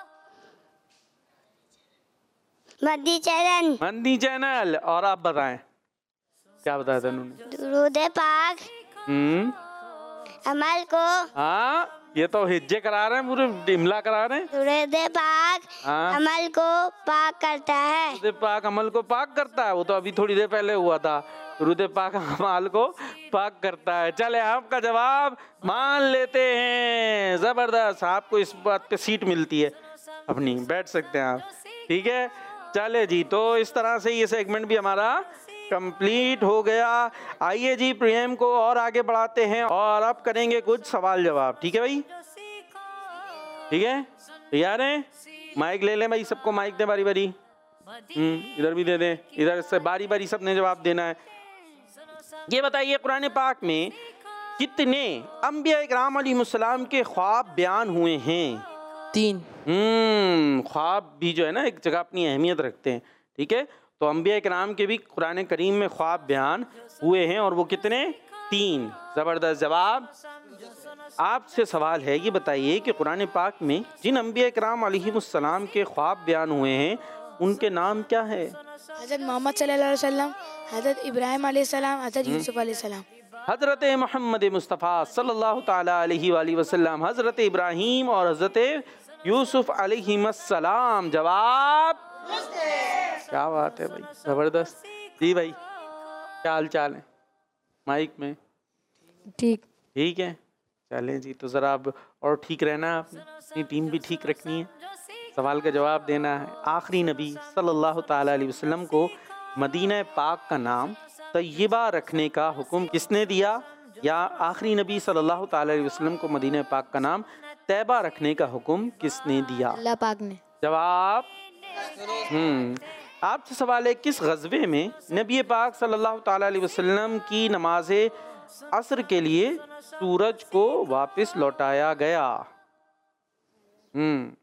मदी चैनल। मंदी चैनल। और आप बताएं क्या बताया था उन्होंने? दुरूद पाक हम्म अमल को। हाँ, ये तो हिज्जे करा रहे हैं, पूरे इमला करा रहे हैं। दुरूद पाक हाँ। अमल को पाक करता है। दुरूद पाक अमल को पाक करता है। वो तो अभी थोड़ी देर पहले हुआ था। दुरूद पाक अमल को पाक करता है। चले आपका जवाब मान लेते हैं। जबरदस्त, आपको इस बात पे सीट मिलती है अपनी, बैठ सकते हैं आप। ठीक है, चले जी, तो इस तरह से ये सेगमेंट भी हमारा कंप्लीट हो गया। आइए जी प्रेम को और आगे बढ़ाते हैं और अब करेंगे कुछ सवाल जवाब। ठीक है भाई? ठीक है, तैयार हैं? माइक ले लें भाई, सबको माइक दें बारी बारी। हम्म इधर भी दे दें, इधर से बारी बारी सबने जवाब देना है। ये बताइए कुरान पाक में कितने अंबिया इकराम अलैहिमुस्सलाम के ख्वाब बयान हुए हैं? तीन। हम्म ख्वाब भी जो है ना एक जगह अपनी अहमियत रखते हैं। ठीक है, तो अंबिया इकराम के भी कुरान करीम में ख्वाब बयान हुए हैं, और वो कितने? तीन। ज़बरदस्त जवाब। आपसे सवाल है, ये बताइए कि कुरान पाक में जिन अंबिया इकराम अलैहिमुस्सलाम के ख्वाब बयान हुए हैं उनके नाम क्या है? हज़रत मोहम्मद सल्लल्लाहु अलैहि वसल्लम, हज़रत इब्राहिम अलैहिस्सलाम, हज़रत यूसुफ अलैहिस्सलाम। हज़रत मोहम्मद मुस्तफ़ा सल्लल्लाहु ताला अलैहि वसल्लम, हज़रत इब्राहीम और हज़रत यूसुफ अलैहिस्सलाम। जवाब क्या बात है भाई, ज़बरदस्त। जी भाई क्या हाल चाल है? माइक में ठीक। ठीक है, चलें जी, तो ज़रा अब और ठीक रहना है, आपने अपनी टीम भी ठीक रखनी है, सवाल का जवाब देना है। आखिरी नबी सल्लल्लाहु ताला अलैहि वसल्लम को मदीना पाक का नाम तय्यबा रखने का हुक्म किसने दिया? या आखिरी नबी सल्लल्लाहु ताला अलैहि वसल्लम को मदीना पाक का नाम तैयबा रखने का हुक्म किसने दिया? अल्लाह पाक ने। जवाब हम्म आपसे सवाल है, किस गज़वे में नबी पाक सल्लल्लाहु ताला अलैहि वसल्लम की नमाज असर के लिए सूरज को वापस लौटाया गया? हम्म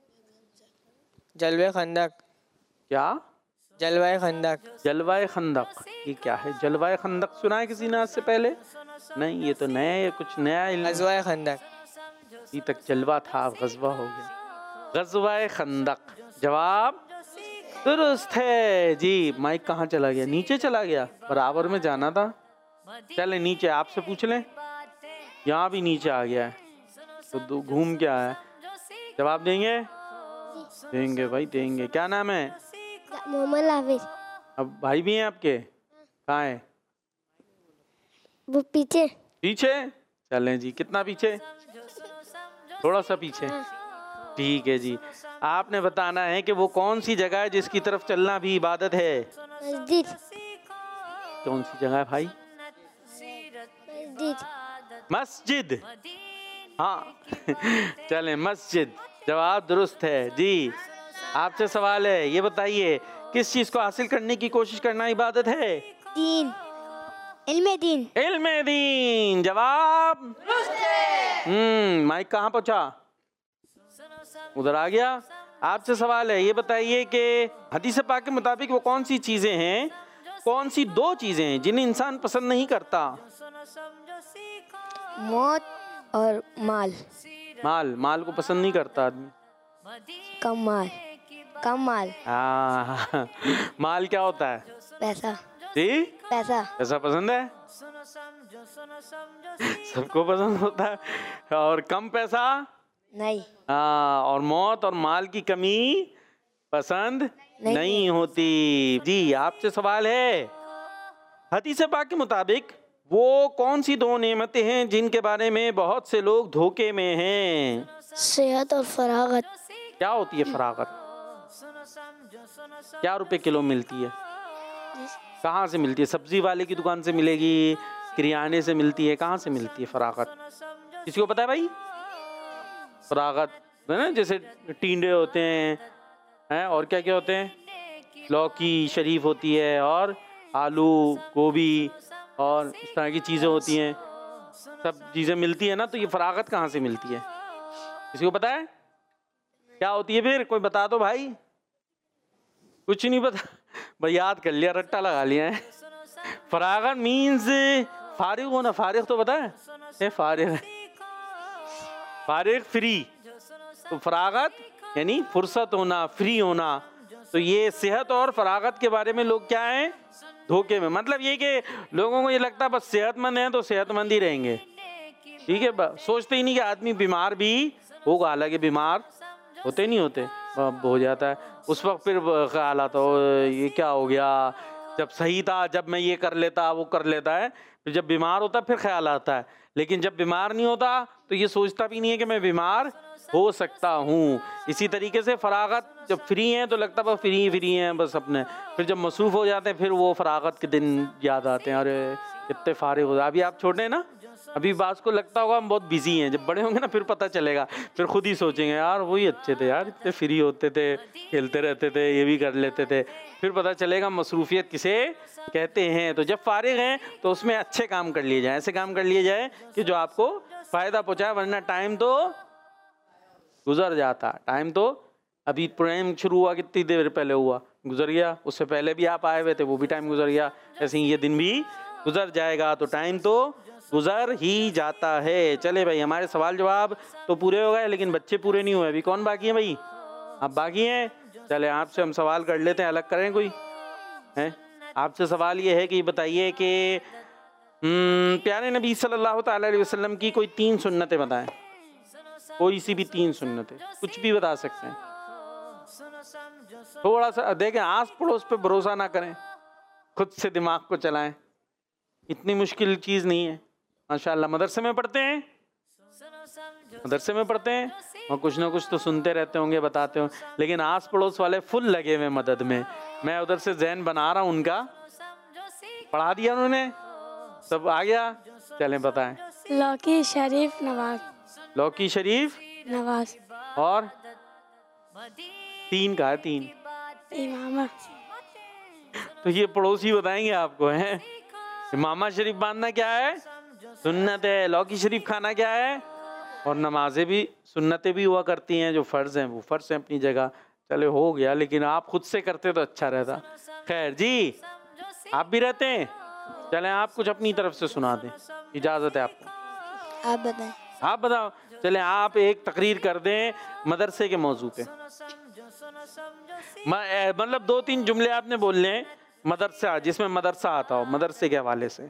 जलवे खंदक। क्या? जलवाए खंदक। जलवाए खंदक, ये क्या है? जलवाए खंदक सुना है किसी ने आज से पहले? नहीं, ये तो नया है, कुछ नया इल्म। गज़वाए खंदक। अभी तक जलवा था, अब गज़वा हो गया। गज़वाए खंदक। जवाब दुरुस्त है जी। माइक कहाँ चला गया? नीचे चला गया, बराबर में जाना था। चले नीचे, आपसे पूछ लें। यहाँ भी नीचे आ गया है, तो घूम के आया है। जवाब देंगे? देंगे भाई देंगे। क्या नाम है? मोहम्मद हाफिज। अब भाई भी हैं आपके? कहाँ है? वो पीछे पीछे चलें जी, कितना पीछे? थोड़ा सा पीछे। ठीक है जी, आपने बताना है कि वो कौन सी जगह है जिसकी तरफ चलना भी इबादत है। मस्जिद। कौन सी जगह है भाई? मस्जिद। मस्जिद, हाँ चलें मस्जिद, जवाब दुरुस्त है जी। आपसे सवाल है, ये बताइए किस चीज को हासिल करने की कोशिश करना इबादत है? दीन, इल्मे दीन। इल्मे दीन, जवाब हम्म माइक कहाँ पहुंचा? उधर आ गया। आपसे सवाल है, ये बताइए कि हदीस पाक के मुताबिक वो कौन सी चीजें हैं, कौन सी दो चीजें हैं जिन्हें इंसान पसंद नहीं करता? मौत और माल। माल, माल को पसंद नहीं करता आदमी। कम माल, कम माल। हाँ माल क्या होता है? पैसा। जी, पैसा। पैसा पसंद है, सबको पसंद होता है। और कम पैसा नहीं। हाँ, और मौत और माल की कमी पसंद नहीं, नहीं होती जी। आपसे सवाल है, हदीस पाक के मुताबिक वो कौन सी दो नेमतें हैं जिनके बारे में बहुत से लोग धोखे में हैं? सेहत और फरागत। क्या होती है फरागत? क्या रुपए किलो मिलती है? कहाँ से मिलती है? सब्जी वाले की दुकान से मिलेगी, किराने से मिलती है, कहाँ से मिलती है फरागत? किसी को पता है भाई? फरागत है ना, जैसे टींडे होते हैं, हैं और क्या क्या होते हैं, लौकी शरीफ होती है और आलू गोभी और इस तरह की चीज़ें होती हैं, सब चीज़ें मिलती है ना। तो ये फरागत कहाँ से मिलती है? किसी को पता है क्या होती है? फिर कोई बता दो भाई। कुछ नहीं पता भाई, याद कर लिया, रट्टा लगा लिया है। फरागत मीन्स फारिग होना। फारिग तो पता है, है फारिग, फारिग फ्री। तो फरागत यानी फुर्सत होना, फ्री होना। तो ये सेहत और फरागत के बारे में लोग क्या हैं? धोखे में। मतलब ये कि लोगों को ये लगता है बस सेहतमंद है तो सेहतमंद ही रहेंगे, ठीक है। सोचते ही नहीं कि आदमी बीमार भी होगा, हालांकि बीमार होते नहीं होते, हो जाता है उस वक्त। फिर ख्याल आता हो ये क्या हो गया, जब सही था, जब मैं ये कर लेता वो कर लेता है। फिर जब बीमार होता फिर ख्याल आता है, लेकिन जब बीमार नहीं होता तो ये सोचता भी नहीं है कि मैं बीमार हो सकता हूँ। इसी तरीके से फरागत जब फ्री हैं तो लगता बस फ्री फ्री हैं बस अपने। फिर जब मसरूफ़ हो जाते हैं फिर वो फरागत के दिन याद आते हैं, अरे कितने फारिग हो जाए। अभी आप छोटे हैं ना, अभी बात को लगता होगा हम बहुत बिजी हैं, जब बड़े होंगे ना फिर पता चलेगा, फिर खुद ही सोचेंगे यार वही अच्छे थे यार, इतने फ्री होते थे, खेलते रहते थे, ये भी कर लेते थे। फिर पता चलेगा मसरूफियत किसे कहते हैं। तो जब फारिग हैं तो उसमें अच्छे काम कर लिए जाए, ऐसे काम कर लिए जाए कि जो आपको फ़ायदा पहुँचाए, वरना टाइम तो गुजर जाता। टाइम तो अभी प्रोग्राम शुरू हुआ कितनी देर पहले हुआ, गुजर गया। उससे पहले भी आप आए हुए थे, वो भी टाइम गुजर गया। ऐसे ही ये दिन भी गुजर जाएगा, तो टाइम तो गुजर ही जाता है। चले भाई, हमारे सवाल जवाब तो पूरे हो गए, लेकिन बच्चे पूरे नहीं हुए। अभी कौन बाकी है भाई? आप बाकी हैं। चले आपसे हम सवाल कर लेते हैं, अलग करें कोई है? आपसे सवाल ये है कि बताइए कि प्यारे नबी सल्लल्लाहु ताला अलैहि वसल्लम की कोई तीन सुन्नतें बताएं, कोई सी भी तीन सुन्नतें, कुछ भी बता सकते हैं। थोड़ा सा देखें, आस पड़ोस पे भरोसा ना करें, खुद से दिमाग को चलाएं, इतनी मुश्किल चीज़ नहीं है। माशाल्लाह मदरसे में पढ़ते हैं, मदरसे में पढ़ते हैं और कुछ ना कुछ तो सुनते रहते होंगे, बताते हो, लेकिन आस पड़ोस वाले फुल लगे हुए मदद में। मैं उधर से जहन बना रहा हूँ उनका, पढ़ा दिया उन्होंने, सब आ गया। चलें बताएं। लौकी शरीफ नवाज। लौकी शरीफ नवाज और तीन का है, तीन इमामा। तो ये पड़ोसी बताएंगे आपको, हैं? इमामा शरीफ बांधना क्या है? सुन्नत है। लौकी शरीफ खाना क्या है? और नमाजें भी सुन्नतें भी हुआ करती हैं, जो फ़र्ज़ हैं वो फ़र्ज़ हैं अपनी जगह। चले हो गया, लेकिन आप खुद से करते तो अच्छा रहता। खैर जी, आप भी रहते हैं, चलें आप कुछ अपनी तरफ से सुना दें, इजाज़त है आपको। आप बताएं। आप बताओ। चलें आप एक तकरीर कर दें मदरसे के मौजू पे, मतलब दो तीन जुमले आपने बोलने हैं मदरसा, जिसमें मदरसा आता हो, मदरसे के हवाले से।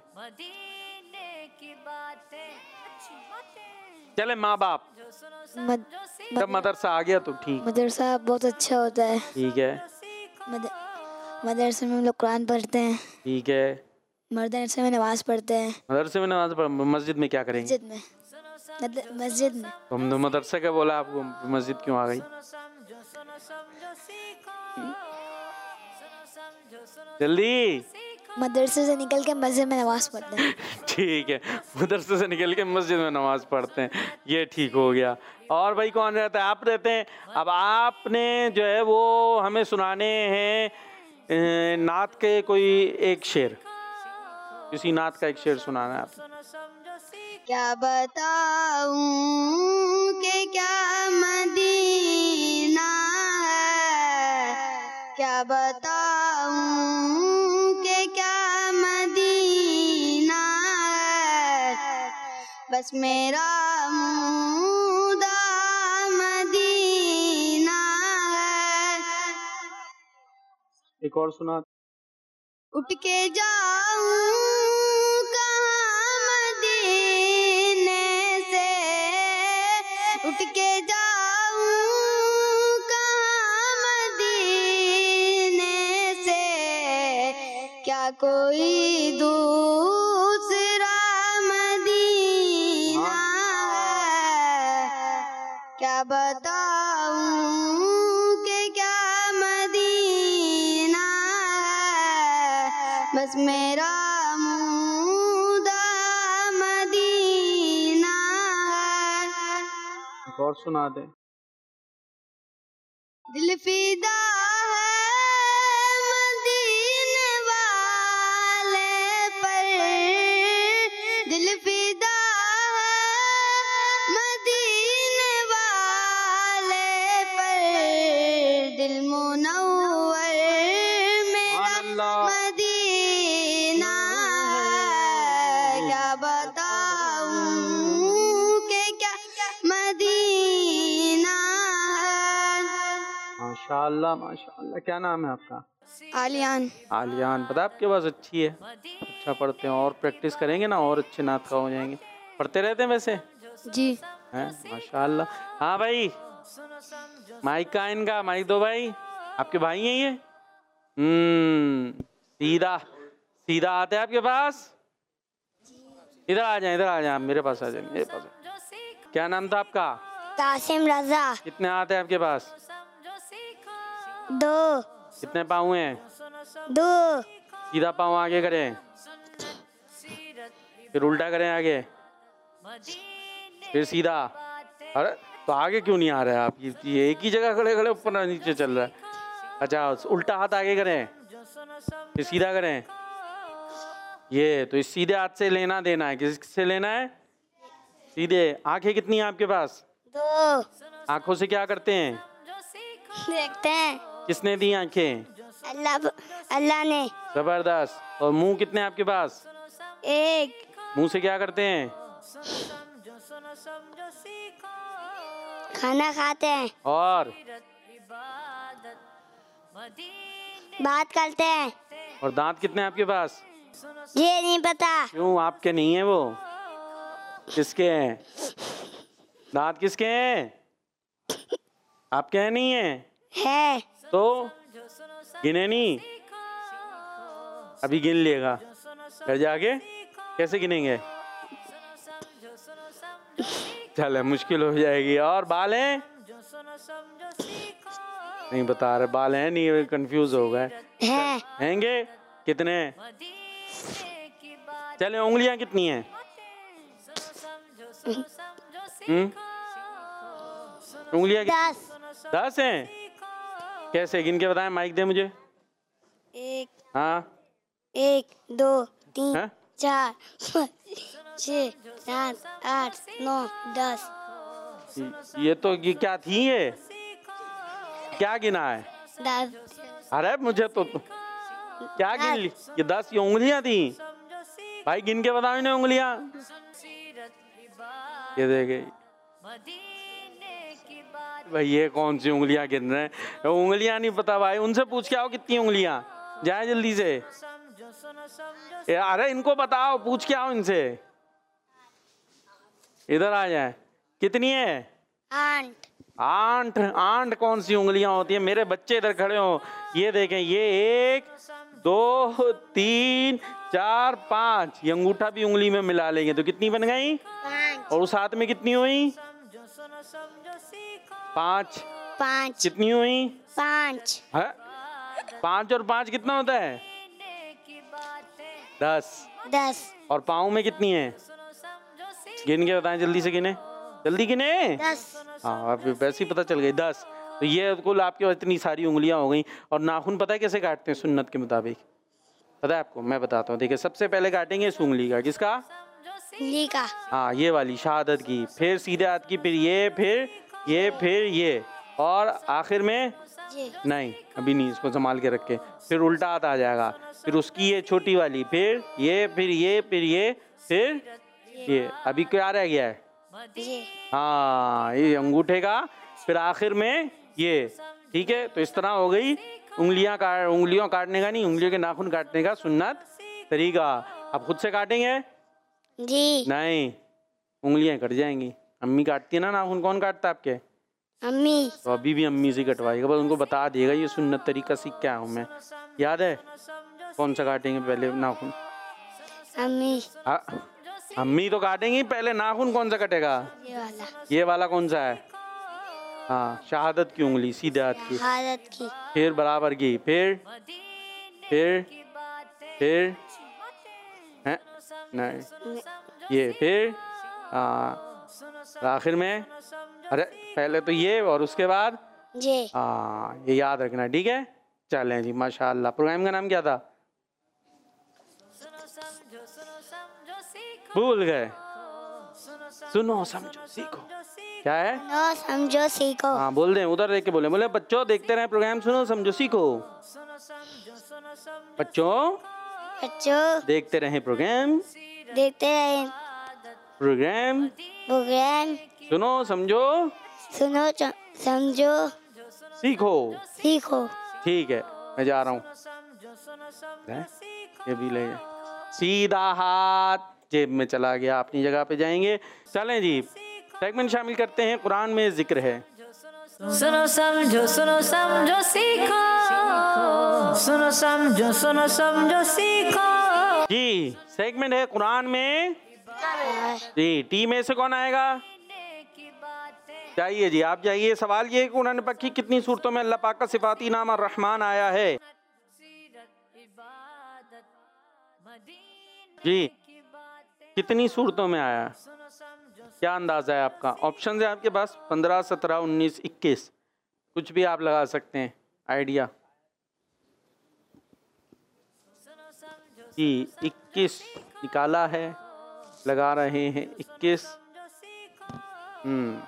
चले माँ बाप, मद, जब मदरसा आ गया तो ठीक, मदरसा बहुत अच्छा होता है। ठीक है। मद, मदरसे में हम लोग कुरान पढ़ते हैं। ठीक है। मदरसे में नमाज पढ़ते हैं। मदरसे में नमाज पढ़, मस्जिद में क्या करेंगे? मस्जिद में मद- मस्जिद में तुमने मदरसे का बोला, आपको मस्जिद क्यों आ गई? जल्दी। मदरसे से निकल के मस्जिद में नमाज पढ़ते हैं। ठीक है, मदरसे से निकल के मस्जिद में नमाज पढ़ते हैं, ये ठीक हो गया। और भाई कौन रहता है? आप रहते हैं। अब आपने जो है वो हमें सुनाने हैं अ, नात के कोई एक शेर, किसी नात का एक शेर सुनाना है आप। क्या बताऊं कि क्या मदीना है, क्या बताऊं कि क्या मदीना है, बस मेरा मुदा मदीना है। एक और सुना। उठ के जाऊं कहाँ मदीने से, उठ के जाऊं कहाँ मदीने से, क्या कोई दूसरा मदीना है, क्या बताऊं कि क्या मदीना है, बस मेरा मुदा मदीना है। एक और सुना दे। दिल फिदा है मदीने वाले पर, दिल फिदा है मदीने वाले पर, दिल मुनव्वर मेरा मदीना है, क्या बताऊं कि क्या मदीना है। माशाल्लाह माशाल्लाह। क्या नाम है आपका? आलियान। आलियान। पता आपकी आवाज़ अच्छी है, अच्छा पढ़ते हैं। और प्रैक्टिस करेंगे ना और अच्छे नात का हो जाएंगे। पढ़ते रहते हैं वैसे? जी। हैं माशाल्लाह। हाँ भाई, माइक का इनका माइक दो भाई। आपके भाई हैं ये? हम्म सीधा सीधा आते हैं आपके पास? इधर आ जाए, इधर आ जाए, मेरे पास आ जाए, मेरे पास आ जाए। क्या नाम था आपका? कासिम रजा। कितने हाथ हैं आपके पास? दो। कितने पाँव हैं? दो। सीधा पाँव आगे करें, फिर उल्टा करें आगे, फिर सीधा। अरे तो आगे क्यों नहीं आ रहा है आप? ये एक ही जगह खड़े खड़े ऊपर नीचे चल रहा है। अच्छा, उल्टा हाथ आगे करें, फिर सीधा करें। ये तो इस सीधे हाथ से लेना देना है, किससे लेना है? सीधे। आंखें कितनी हैं आपके पास? दो। आंखों से क्या करते हैं? देखते हैं। किसने दी आंखें? अल्लाह अल्लाह ने। जबरदस्त। और मुंह कितने हैं आपके पास? एक। मुंह से क्या करते हैं? खाना खाते हैं। और बात करते हैं। और दांत कितने हैं आपके पास? ये नहीं पता। क्यों, आपके नहीं है वो? किसके हैं दांत? किसके हैं? आपके हैं? नहीं है? है। तो गिने नहीं? अभी गिन लेगा घर जाके। कैसे गिनेंगे? चले, मुश्किल हो जाएगी। और बाल हैं? नहीं बता रहे। बाल हैं नहीं, कंफ्यूज हो गए। है। हैंगे? कितने? चले, उंगलियां कितनी हैं? हम्म उंगलियां दस। दस हैं? कैसे गिन के बताएं? माइक दे मुझे। एक। हाँ। एक, दो, तीन, हाँ? चार, पाँच, छः, सात, आठ, नौ, दस। ये तो ये क्या थी? ये क्या गिना है? दस। अरे मुझे तो क्या गिन ली? ये दस ये उंगलियां थी भाई। गिन के बताओ इन्हें उंगलियां। ये देखे भाई, ये कौन सी उंगलियां गिन रहे हैं? उंगलियां नहीं पता भाई, उनसे पूछ के आओ कितनी उंगलियां। जाए जल्दी से। अरे इनको बताओ, पूछ के आओ इनसे। इधर आ जाए। कितनी है? आठ। आठ। आठ कौन सी उंगलियां होती है? मेरे बच्चे इधर खड़े हो, ये देखें। ये एक, दो, तीन, चार, पाँच, ये अंगूठा भी उंगली में मिला लेंगे तो कितनी बन गई? और उस हाथ में कितनी हुई? पाँच। पाँच। कितनी हुई? पाँच। है? पाँच और पाँच कितना होता है? दस। दस। और पाँव में कितनी है? गिन के बताएं, जल्दी से गिने, जल्दी गिने। दस। हाँ, आप वैसे ही पता चल गई, दस। तो ये कुल आपके पास इतनी सारी उंगलियां हो गई। और नाखून पता है कैसे काटते हैं सुन्नत के मुताबिक? पता है आपको? मैं बताता हूँ। देखिए, सबसे पहले काटेंगे इस उंगली का। किसका? उंगली का। हाँ, ये वाली शहादत की, फिर सीधे हाथ की, फिर ये, फिर ये, फिर ये, और आखिर में नहीं, अभी नहीं, इसको संभाल के रखे। फिर उल्टा हाथ आ जाएगा, फिर उसकी ये छोटी वाली, फिर ये, फिर ये, फिर ये, फिर ये। अभी क्या रह गया है? हाँ, ये अंगूठे का, फिर आखिर में ये। ठीक है, तो इस तरह हो गई उंगलियां काट उंगलियों काटने का नहीं, उंगलियों के नाखून काटने का सुन्नत तरीका। आप खुद से काटेंगे? जी नहीं, उंगलियां कट जाएंगी। अम्मी काटती है ना नाखून। कौन काटता है आपके? अम्मी। तो अभी भी अम्मी से कटवाएगा, बस उनको बता देगा ये सुन्नत तरीका सीख के आया हूँ मैं। याद है? कौन सा काटेंगे पहले नाखून? अम्मी। हाँ, अम्मी तो काटेंगी पहले। नाखून कौन सा कटेगा? ये वाला। ये वाला कौन सा है? हाँ, शहादत की उंगली, सीधे हाथ की, शहादत की, फिर बराबर की, फिर फिर फिर है नहीं, ये, फिर हाँ, आखिर में। अरे पहले तो ये और उसके बाद ये। हाँ, ये याद रखना, ठीक है? चलें जी, माशाल्लाह। प्रोग्राम का नाम क्या था? भूल गए। सुनो समझो सीखो। क्या है? सुनो समझो सीखो। हाँ, बोल दें, उधर देख के बोले बोले बच्चों देखते रहे प्रोग्राम, सुनो समझो सीखो। बच्चों बच्चों देखते रहे प्रोग्राम, देखते रहे प्रोग्राम प्रोग्राम, सुनो समझो सुनो च- समझो सीखो। सीखो। ठीक है, मैं जा रहा हूँ। ये भी ले जा। सीधा हाथ जेब में चला गया, अपनी जगह पे जाएंगे। चलें जी, सेगमेंट शामिल करते हैं। कुरान में जिक्र है। सुनो समझो सुनो समझो सीखो, सुनो समझो सुनो समझो सीखो। जी, सेगमेंट है कुरान में जी। टी में से कौन आएगा? जाइए जी, आप जाइए। सवाल ये है कि कुरान पाक की कितनी सूरतों में अल्लाह पाक का सिफाती नाम अर्रहमान आया है? जी, कितनी सूरतों में आया? क्या अंदाजा है आपका? ऑप्शन है आपके पास पंद्रह, सत्रह, उन्नीस, इक्कीस, कुछ भी आप लगा सकते हैं आइडिया। जी, इक्कीस निकाला है, लगा रहे हैं इक्कीस। हम्म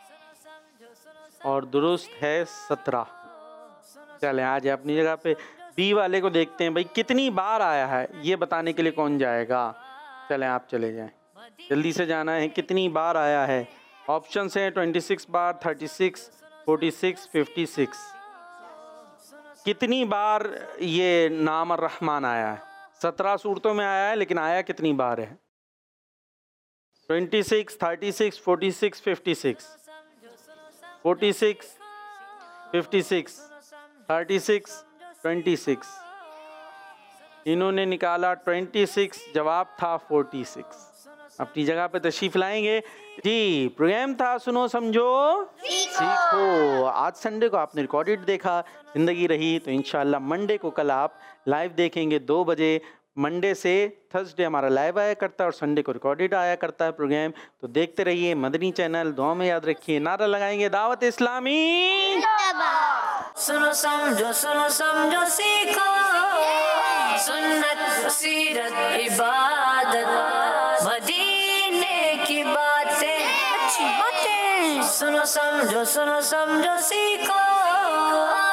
और दुरुस्त है सत्रह। चले आ जाए अपनी जगह पे। बी वाले को देखते हैं भाई, कितनी बार आया है ये बताने के लिए कौन जाएगा? चलें आप चले जाएं, जल्दी से जाना है। कितनी बार आया है? ऑप्शन हैं ट्वेंटी सिक्स बार, thirty six, forty six, fifty six. कितनी बार ये नाम अर्रहमान आया है? सत्रह सूरतों में आया है, लेकिन आया कितनी बार है? Twenty six, thirty six, forty six, fifty six, forty six, fifty six, thirty six, twenty six. इन्होंने निकाला ट्वेंटी सिक्स, जवाब था फोर्टी सिक्स। अपनी जगह पे तशरीफ लाएंगे जी। प्रोग्राम था सुनो समझो सीखो। आज संडे को आपने रिकॉर्डेड देखा, जिंदगी रही तो इंशाल्लाह मंडे को कल आप लाइव देखेंगे दो बजे। मंडे से थर्सडे हमारा लाइव आया करता है और संडे को रिकॉर्डेड आया करता है प्रोग्राम। तो देखते रहिए मदनी चैनल। दुआ में याद रखिए, नारा लगाएंगे दावत इस्लामी। सुनो समझो सुनो समझो सीखो, सुन्नत सीरत इबादत मदीने की बातें, अच्छी बातें। सुनो समझो सुनो समझो सीखो।